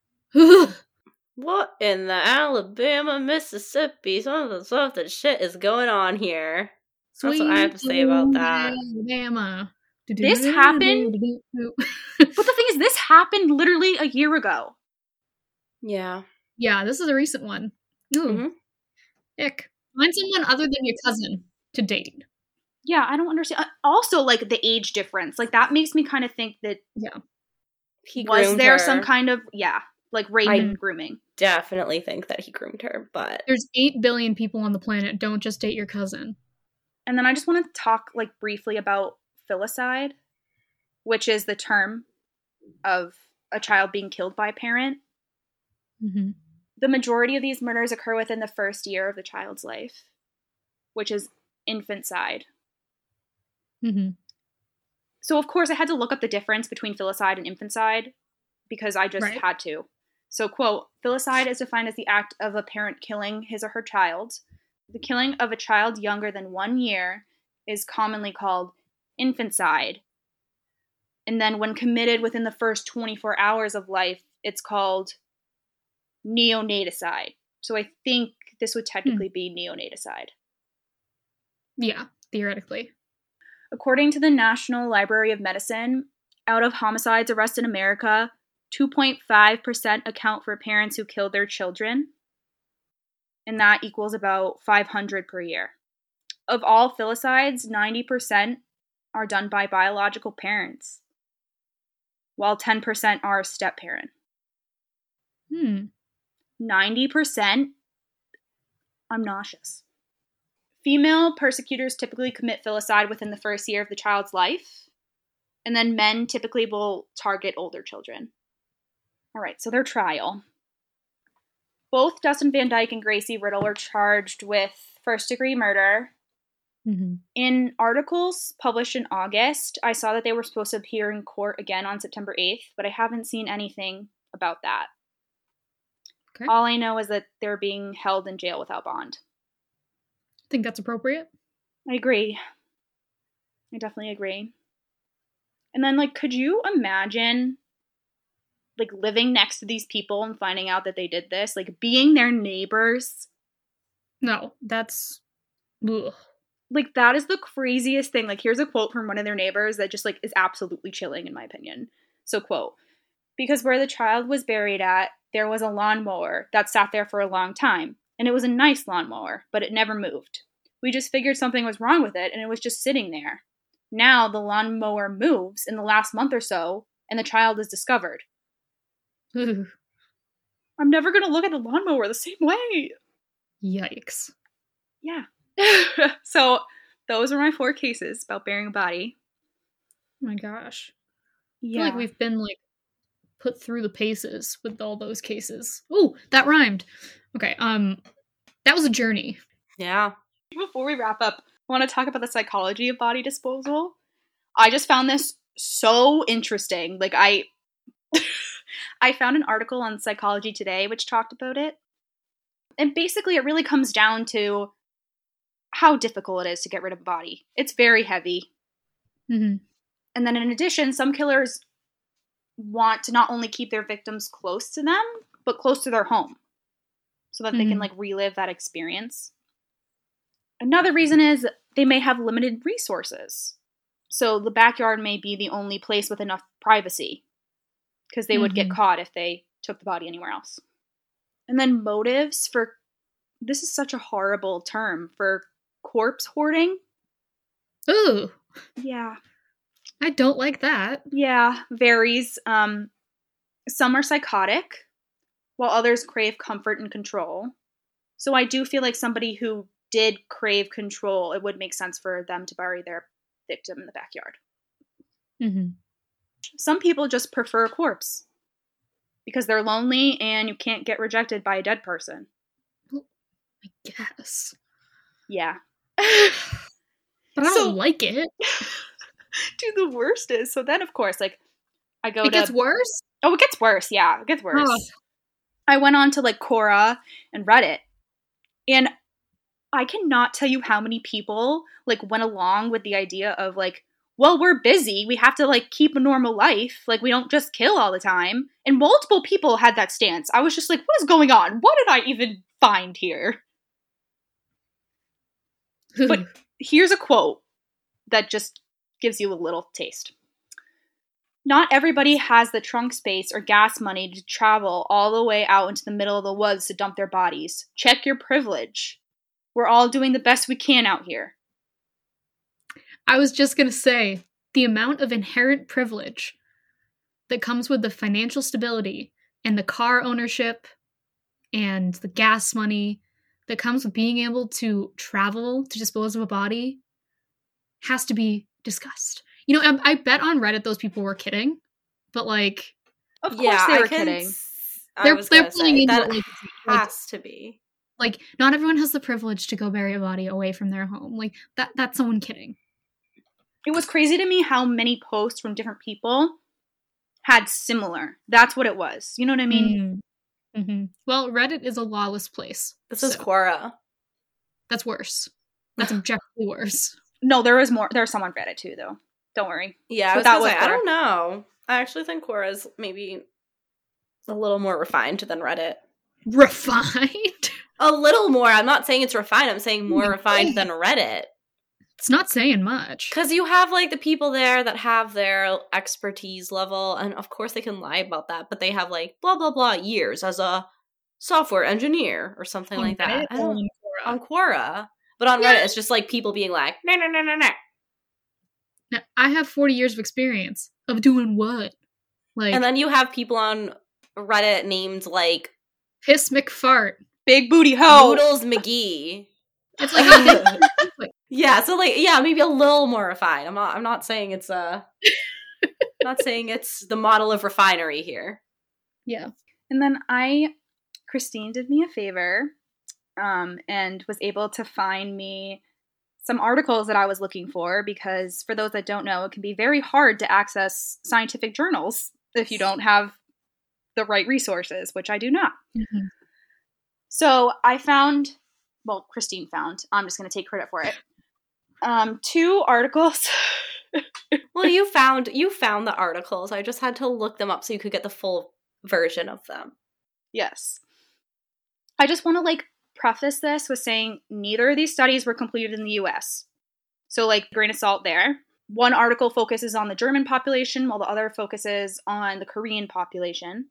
What in the Alabama, Mississippi, some of the stuff that shit is going on here. That's what I have to say about that. Alabama. This happened- But the thing is, this happened literally a year ago. Yeah. Yeah, this is a recent one. Ooh. Mhm. Ick. Find someone other than your cousin to date. Yeah, I don't understand. Uh, Also, like, the age difference. Like, that makes me kind of think that He was groomed there her. some kind of, yeah, like rape I- and grooming. Definitely think that he groomed her, but There's eight billion people on the planet. Don't just date your cousin. And then I just want to talk, like, briefly about filicide, which is the term of a child being killed by a parent. Mm-hmm. The majority of these murders occur within the first year of the child's life, which is infanticide. Mm-hmm. So, of course, I had to look up the difference between filicide and infanticide because I just Right. had to. So, quote, filicide is defined as the act of a parent killing his or her child. The killing of a child younger than one year is commonly called infanticide. And then when committed within the first twenty-four hours of life, it's called neonaticide. So I think this would technically be neonaticide. Yeah, theoretically. According to the National Library of Medicine, out of homicides arrested in America, two point five percent account for parents who killed their children. And that equals about five hundred per year. Of all filicides, ninety percent are done by biological parents, while ten percent are a step-parent. Hmm. ninety percent? I'm nauseous. Female persecutors typically commit filicide within the first year of the child's life, and then men typically will target older children. All right, so their trial. Both Dustin Van Dyke and Gracie Riddle are charged with first-degree murder. Mm-hmm. In articles published in August, I saw that they were supposed to appear in court again on September eighth, but I haven't seen anything about that. Okay. All I know is that they're being held in jail without bond. Think that's appropriate? I agree. I definitely agree. And then, like, could you imagine, like, living next to these people and finding out that they did this? Like, being their neighbors? No, that's... Ugh. Like, that is the craziest thing. Like, here's a quote from one of their neighbors that just, like, is absolutely chilling, in my opinion. So, quote, "Because where the child was buried at, there was a lawnmower that sat there for a long time. And it was a nice lawnmower, but it never moved. We just figured something was wrong with it, and it was just sitting there. Now the lawnmower moves in the last month or so, and the child is discovered. Ugh. I'm never going to look at a lawnmower the same way." Yikes. Yeah. So those are my four cases about burying a body. Oh my gosh. I Yeah. feel like we've been, like, put through the paces with all those cases. Ooh, that rhymed. Okay, um, that was a journey. yeah. Before we wrap up, I want to talk about the psychology of body disposal. I just found this so interesting. Like, I I found an article on Psychology Today which talked about it. And basically it really comes down to how difficult it is to get rid of a body. It's very heavy. Mm-hmm. And then in addition, some killers want to not only keep their victims close to them, but close to their home so that they can, Mhm. like, relive that experience. Another reason is they may have limited resources. So the backyard may be the only place with enough privacy because they would get Mhm. caught if they took the body anywhere else. And then motives for, this is such a horrible term, for corpse hoarding. Ooh, Yeah. I don't like that. Yeah, varies. Um, some are psychotic, while others crave comfort and control. So I do feel like somebody who did crave control, it would make sense for them to bury their victim in the backyard. Mm-hmm. privilege. Some people just prefer a corpse because they're lonely and you can't get rejected by a dead person. Well, I guess. Yeah. But I don't So- like it. Dude, the worst is, so then of course, like, I go It to... gets worse? Oh, it gets worse, yeah, it gets worse. Oh. I went on to, like, Quora and Reddit, and I cannot tell you how many people, like, went along with the idea of, like, well, we're busy, we have to, like, keep a normal life, like, we don't just kill all the time, and multiple people had that stance. I was just like, what is going on? What did I even find here? But here's a quote that just gives you a little taste. Not everybody has the trunk space or gas money to travel all the way out into the middle of the woods to dump their bodies. Check your privilege. We're all doing the best we can out here. I was just going to say, the amount of inherent privilege that comes with the financial stability and the car ownership and the gas money that comes with being able to travel to dispose of a body has to be discussed. You know, I, I bet on Reddit those people were kidding, but like, Of course yeah, they I were can kidding. s- I they're was they're gonna pulling say, into that it like, like has to be. like not everyone has the privilege to go bury a body away from their home. Like that that's someone kidding. It was crazy to me how many posts from different people had similar. That's what it was. You know what I mean? Mm. Mm-hmm. Well, Reddit is a lawless place. This is so Quora. That's worse. That's objectively worse. No, there was more. There was some on Reddit too, though. Don't worry. Yeah, I But was that gonna was say, I Quora. don't know. I actually think Quora is maybe a little more refined than Reddit. Refined? A little more. I'm not saying it's refined. I'm saying more my refined God. than Reddit. It's not saying much. Because you have, like, the people there that have their expertise level, and of course they can lie about that, but they have, like, blah, blah, blah years as a software engineer or something On like that. Reddit I or don't, on Quora? on Quora. But on Yeah. Reddit, it's just, like, people being like, no, no, no, no, no. Now, I have forty years of experience of doing what? Like, And then you have people on Reddit named, like, Piss McFart. Big booty hoe. Noodles McGee. It's like, how big- Yeah, so like yeah, maybe a little more refined. I'm not I'm not saying it's uh not saying it's the model of refinery here. yeah. And then I, Christine did me a favor, um, and was able to find me some articles that I was looking for, because for those that don't know, it can be very hard to access scientific journals if you don't have the right resources, which I do not. Mm-hmm. So I found, well, Christine found, I'm just going to take credit for it, um, two articles. Well, you found you found the articles. I just had to look them up so you could get the full version of them. Yes. I just want to, like, preface this with saying neither of these studies were completed in the U S. So, like, grain of salt there. One article focuses on the German population, while the other focuses on the Korean population.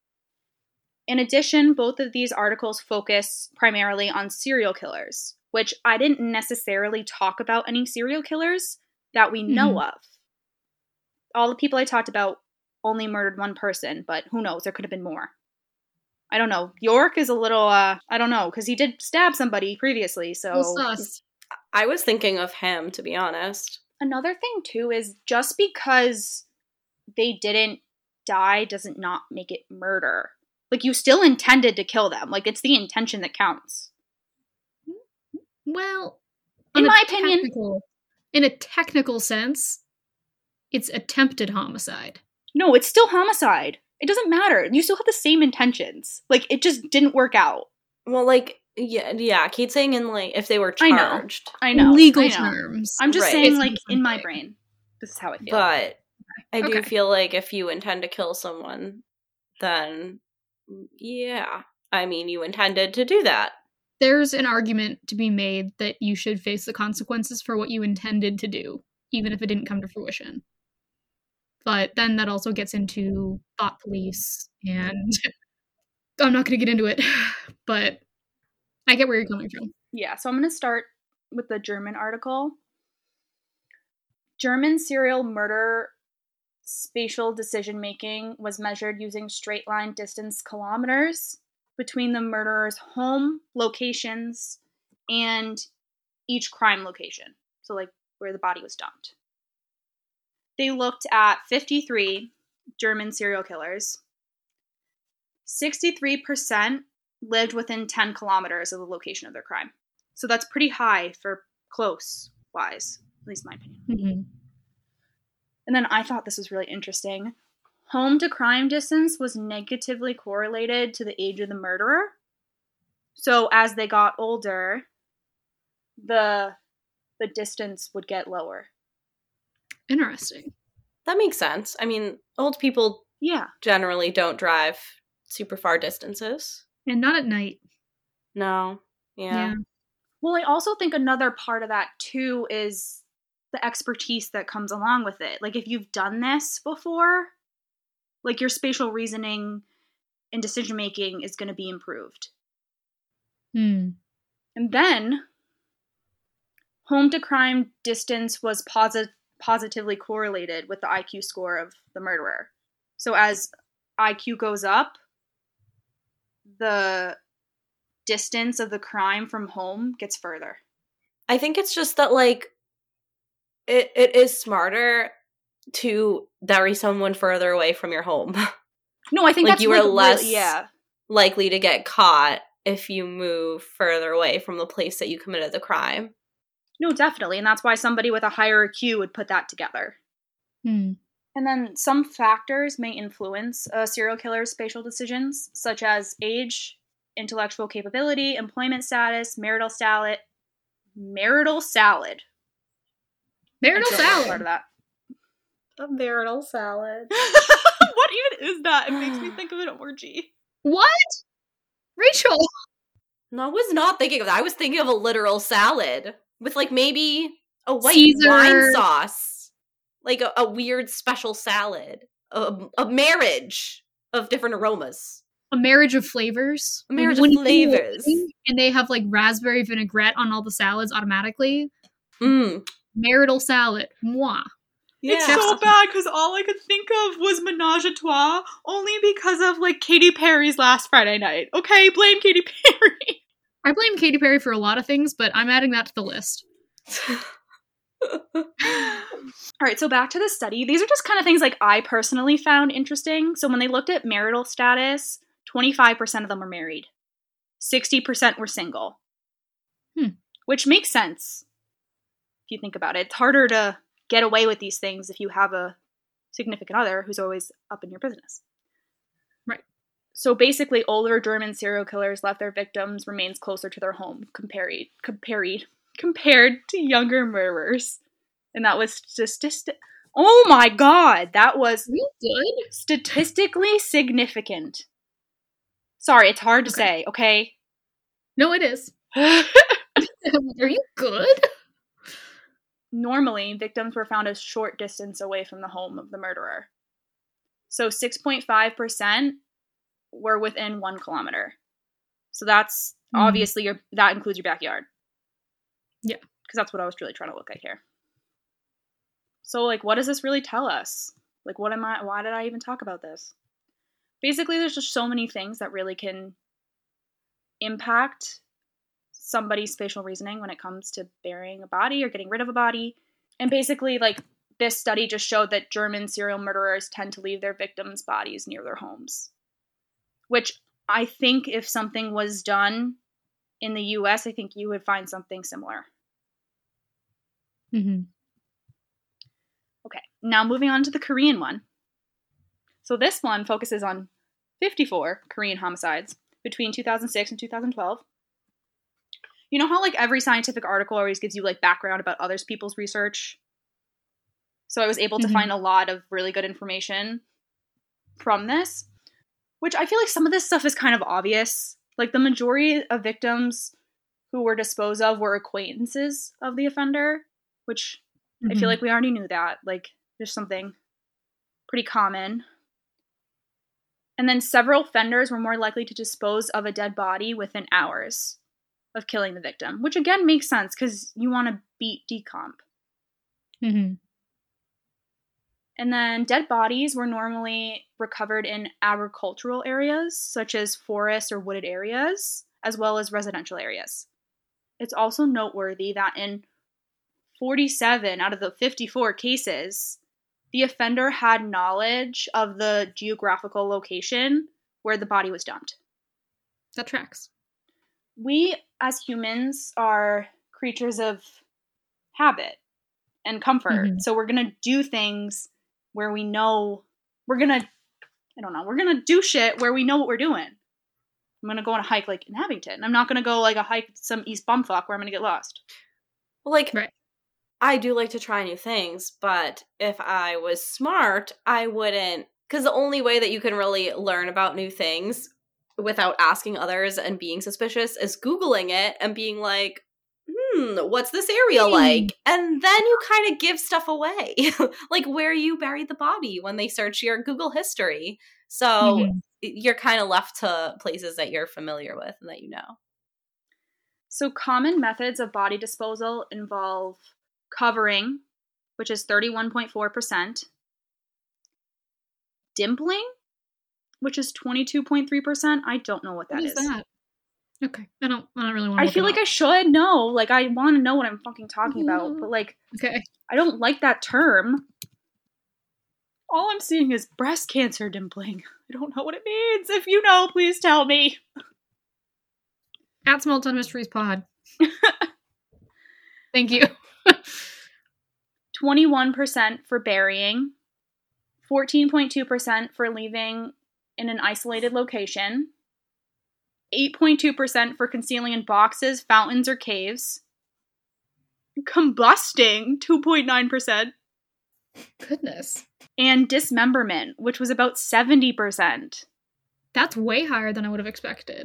In addition, both of these articles focus primarily on serial killers, which I didn't necessarily talk about any serial killers that we know Mhm. of. All the people I talked about only murdered one person, but who knows? There could have been more. I don't know. York is a little, uh, I don't know, because he did stab somebody previously, so... Well, sus. I was thinking of him, to be honest. Another thing, too, is just because they didn't die doesn't not make it murder. Like, you still intended to kill them. Like, it's the intention that counts. Well, In on a my opinion- technical- in a technical sense, it's attempted homicide. No, it's still homicide. It doesn't matter. You still have the same intentions. Like, it just didn't work out. Well, like yeah, yeah. Kate's saying in like if they were I know. charged, I know. In legal I know. terms. I'm just Right. saying, It's like, different in my thing. brain. This is how I feel. but I do Okay. feel like if you intend to kill someone, then yeah, I mean you intended to do that. There's an argument to be made that you should face the consequences for what you intended to do, even if it didn't come to fruition. But then that also gets into thought police, and I'm not going to get into it, but I get where you're coming from. Yeah, so I'm going to start with the German article. German serial murder spatial decision making was measured using straight line distance kilometers between the murderer's home locations and each crime location. So, like, where the body was dumped. they looked at fifty-three German serial killers. sixty-three percent lived within ten kilometers of the location of their crime. So that's pretty high for close-wise, at least my opinion. Mm-hmm. And then I thought this was really interesting. Home to crime distance was negatively correlated to the age of the murderer. So as they got older, the the distance would get lower. Interesting. That makes sense. I mean, old people Yeah. generally don't drive super far distances. And not at night. No. Yeah. Yeah. Well, I also think another part of that, too, is the expertise that comes along with it. Like, if you've done this before, like, your spatial reasoning and decision-making is going to be improved. Hmm. And then, home-to-crime distance was posi- positively correlated with the I Q score of the murderer. So as I Q goes up, the distance of the crime from home gets further. I think it's just that, like, it, it is smarter to bury someone further away from your home. No, I think like that's you like, are less really, yeah. likely to get caught if you move further away from the place that you committed the crime. No, definitely. And that's why somebody with a higher I Q would put that together. Hmm. And then some factors may influence a serial killer's spatial decisions, such as age, intellectual capability, employment status, marital salad. Marital salad. Marital I don't know salad. Part of that. A marital salad. What even is that? It makes me think of an orgy. What? Rachel. No, I was not thinking of that. I was thinking of a literal salad with, like, maybe a white Caesar. wine sauce. Like a, a weird special salad. A, a marriage of different aromas. A marriage of flavors. A marriage When of you go flavors. in And they have, like, raspberry vinaigrette on all the salads automatically. Mm. Marital salad. Moi. Yeah. It's so bad because all I could think of was Menage a Trois, only because of, like, Katy Perry's last Friday night. Okay, blame Katy Perry. I blame Katy Perry for a lot of things, but I'm adding that to the list. All right, so back to the study. These are just kind of things like I personally found interesting. So when they looked at marital status, twenty-five percent of them were married. sixty percent were single. Hmm. Which makes sense if you think about it. It's harder to get away with these things if you have a significant other who's always up in your business. Right. So basically, older German serial killers left their victims remains closer to their home compared compared compared to younger murderers, and that was statistic. Oh my god, that was Are you good? statistically significant. Sorry, it's hard to Okay. say. Okay. No, it is. Are you good? Normally, victims were found a short distance away from the home of the murderer. So six point five percent were within one kilometer. So that's Mm. obviously your, that includes your backyard. Yeah. Because that's what I was really trying to look at here. So, like, what does this really tell us? Like, what am I, why did I even talk about this? Basically, there's just so many things that really can impact somebody's spatial reasoning when it comes to burying a body or getting rid of a body. And basically, like, this study just showed that German serial murderers tend to leave their victims' bodies near their homes. Which I think if something was done in the U S, I think you would find something similar. Mm-hmm. Okay, now moving on to the Korean one. So this one focuses on fifty-four Korean homicides between two thousand six and two thousand twelve. You know how, like, every scientific article always gives you, like, background about other people's research? So I was able to Mhm. find a lot of really good information from this, which I feel like some of this stuff is kind of obvious. Like, the majority of victims who were disposed of were acquaintances of the offender, which I feel Mhm. like we already knew that. Like, there's something pretty common. And then several offenders were more likely to dispose of a dead body within hours of killing the victim, which again makes sense because you want to beat decomp. Mhm. And then dead bodies were normally recovered in agricultural areas, such as forests or wooded areas, as well as residential areas. It's also noteworthy that in forty-seven out of the fifty-four cases, the offender had knowledge of the geographical location where the body was dumped. That tracks. We, as humans, are creatures of habit and comfort. Mm-hmm. So we're going to do things where we know we're going to, I don't know, we're going to do shit where we know what we're doing. I'm going to go on a hike like in Abington. I'm not going to go like a hike to some East Bumfuck where I'm going to get lost. Well, like, right. I do like to try new things, but if I was smart, I wouldn't, because the only way that you can really learn about new things without asking others and being suspicious is Googling it and being like, hmm, what's this area like? And then you kind of give stuff away, like where you buried the body when they search your Google history. So mm-hmm. you're kind of left to places that you're familiar with and that you know. So common methods of body disposal involve covering, which is thirty-one point four percent, dimpling, which is twenty-two point three percent. I don't know what that what is. is that? Okay. I don't I don't really want to I feel like up. I should know. Like, I want to know what I'm fucking talking mm-hmm. about. But, like, okay. I don't like that term. All I'm seeing is breast cancer dimpling. I don't know what it means. If you know, please tell me. At Small Town Mysteries Pod. Thank you. twenty-one percent for burying. fourteen point two percent for leaving in an isolated location. eight point two percent for concealing in boxes, fountains, or caves. Combusting, two point nine percent. Goodness. And dismemberment, which was about seventy percent. That's way higher than I would have expected.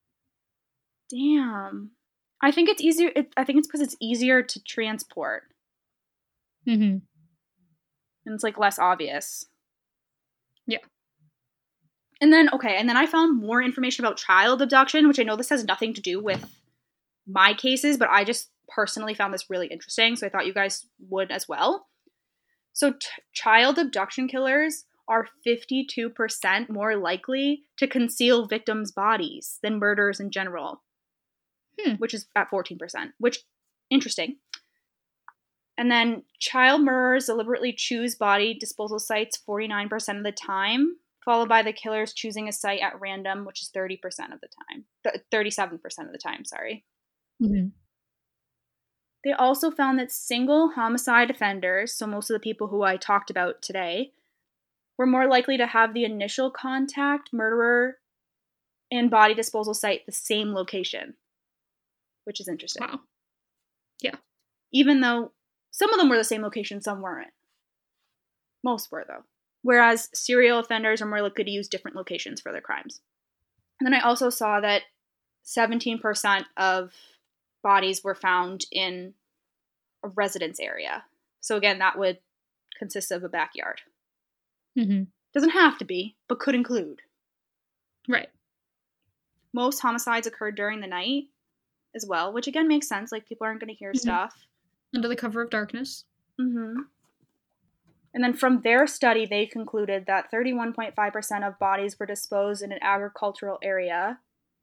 Damn. I think it's easier. It, I think it's because it's easier to transport. Mm-hmm. And it's, like, less obvious. Yeah. And then, okay, and then I found more information about child abduction, which I know this has nothing to do with my cases, but I just personally found this really interesting, so I thought you guys would as well. So t- child abduction killers are fifty-two percent more likely to conceal victims' bodies than murderers in general, hmm. which is at fourteen percent, which, interesting. And then child murderers deliberately choose body disposal sites forty-nine percent of the time, followed by the killers choosing a site at random, which is thirty percent of the time. Th- thirty-seven percent of the time, sorry. Mm-hmm. They also found that single homicide offenders, so most of the people who I talked about today, were more likely to have the initial contact, murderer, and body disposal site the same location, which is interesting. Wow. Yeah. Even though some of them were the same location, some weren't. Most were, though. Whereas serial offenders are more likely to use different locations for their crimes. And then I also saw that seventeen percent of bodies were found in a residence area. So again, that would consist of a backyard. Mm-hmm. Doesn't have to be, but could include. Right. Most homicides occurred during the night as well, which again makes sense. Like, people aren't going to hear mm-hmm. stuff. Under the cover of darkness. Mm-hmm. And then from their study, they concluded that thirty-one point five percent of bodies were disposed in an agricultural area.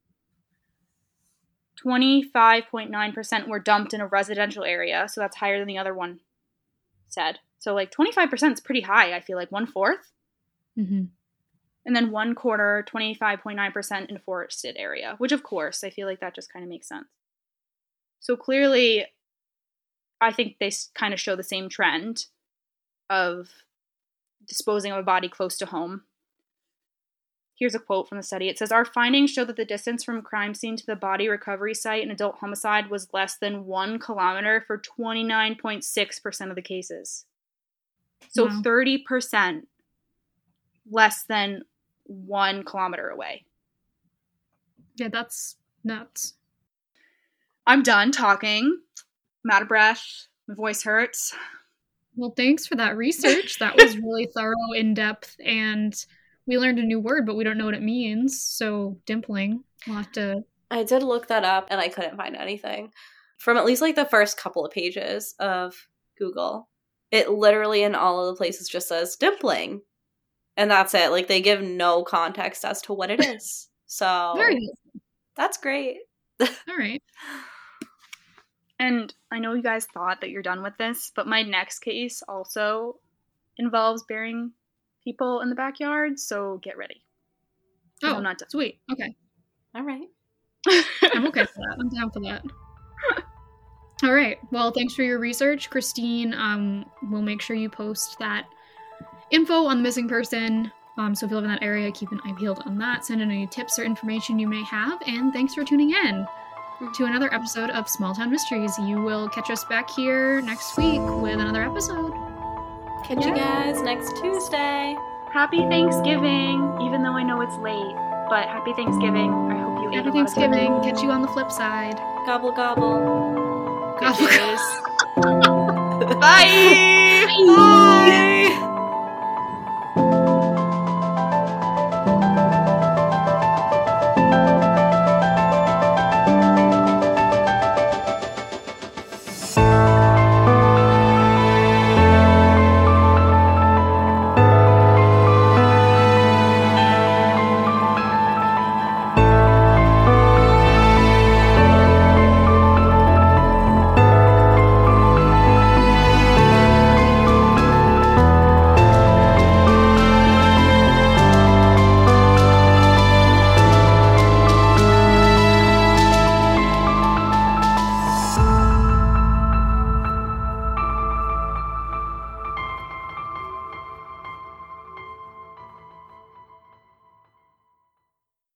twenty-five point nine percent were dumped in a residential area, so that's higher than the other one said. So, like, twenty-five percent is pretty high, I feel like. One-fourth? Mm-hmm. And then one quarter, twenty-five point nine percent in a forested area, which, of course, I feel like that just kind of makes sense. So, clearly, I think they kind of show the same trend of disposing of a body close to home. Here's a quote from the study. It says, "Our findings show that the distance from crime scene to the body recovery site in adult homicide was less than one kilometer for twenty-nine point six percent of the cases." So wow. thirty percent less than one kilometer away. Yeah, that's nuts. I'm done talking. I'm out of breath. My voice hurts. Well, thanks for that research. That was really thorough, in-depth, and we learned a new word, but we don't know what it means. So, dimpling. We'll have to... I did look that up, and I couldn't find anything. From at least, like, the first couple of pages of Google, it literally in all of the places just says dimpling. And that's it. Like, they give no context as to what it is. So, Very good. That's great. All right. And I know you guys thought that you're done with this, but my next case also involves burying people in the backyard, so get ready. Oh, I'm not done. Sweet. Okay. All right. I'm okay for that. I'm down for that. All right. Well, thanks for your research, Christine. Um, we'll make sure you post that info on the missing person. Um, so if you live in that area, keep an eye peeled on that. Send in any tips or information you may have. And thanks for tuning in to another episode of Small Town Mysteries. You will catch us back here next week with another episode. Catch you guys next Tuesday. Happy Thanksgiving, even though I know it's late. But happy Thanksgiving. I hope you ate Happy a lot of Thanksgiving. turkey. Catch you on the flip side. Gobble gobble. Gobble, Bitches. Bye! Bye.